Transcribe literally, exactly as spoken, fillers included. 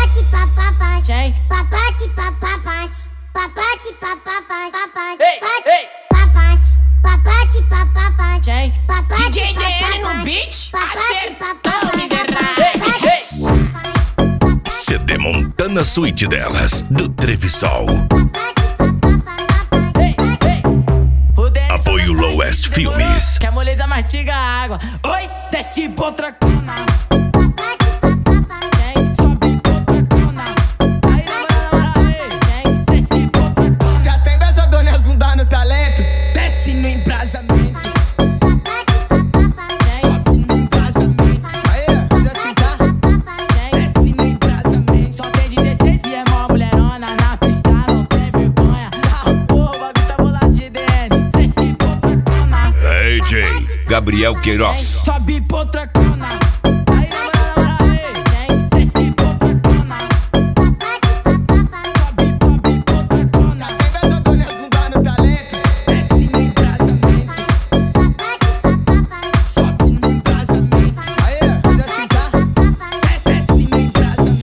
Papate, papapate, papate, papapate, papate, papapate, papate, papate, papate, papapate, papate, D J D L no beat, acertou, miserável. C D Montana Suíte delas, do Trevisol. Apoio Low West Filmes. Que a moleza mastiga a água. Oi, desce potracona. Sobe potracona. Aí na moral, aí. Desce potracona. Já tem dançadores não dá no talento. Desce no embrasamento. Sobe no embrasamento. Aí, já se dá. Desce no embrasamento. Só tem dezesseis e é mó mulherona na pista, não tem vergonha. Porra, o bagulho tá bolado de D N. Desce potracona. D J Gabriel Queiroz. Sobe potracona.